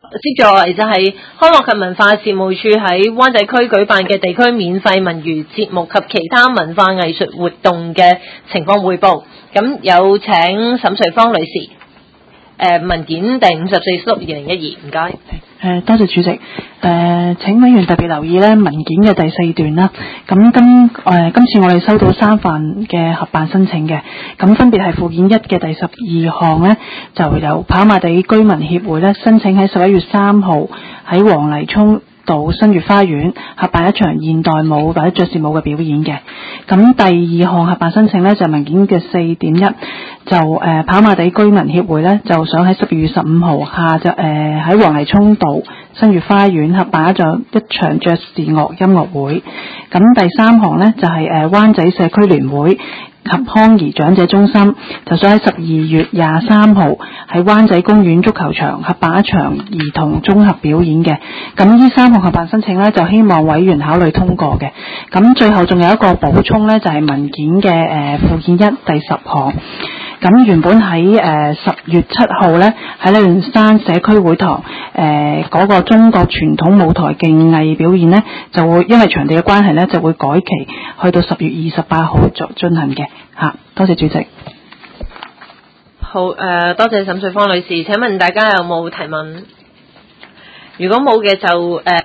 接住落嚟就係康樂及文化事務處喺灣仔區舉辦嘅地區免費文娛節目及其他文化藝術活動嘅情況匯報。咁有請沈瑞芳女士。文件第54/2012，唔該。 多謝主席。請委員特別留意咧文件嘅第4段啦。咁今次我哋收到3份嘅合辦申請嘅，咁分別係附件1嘅第12項咧，就由跑馬地居民協會咧申請喺11月3號喺黃泥涌道新月花園合辦一場現代舞或者爵士舞嘅表演嘅。咁第2項合辦申請咧就係文件嘅4.1，就跑馬地居民協會咧就想喺12月15號下晝喺黃泥涌道新月花園合辦一場爵士樂音樂會。咁第3項咧就係灣仔社區聯會及康怡長者中心就想喺12月23號喺灣仔公園足球場合辦一場兒童綜合表演嘅。咁呢3項合辦申請咧就希望委員考慮通過嘅。咁最後仲有一個補充咧，就係文件嘅附件1第10項。咁原本喺10月7號咧喺禮頓山社區會堂嗰個中國傳統舞台競藝表演咧，就會因為場地嘅關係咧，就會改期去到10月28號進行嘅。多謝主席。 好，多謝沈瑞芳女士。請問大家有冇提問？如果冇嘅就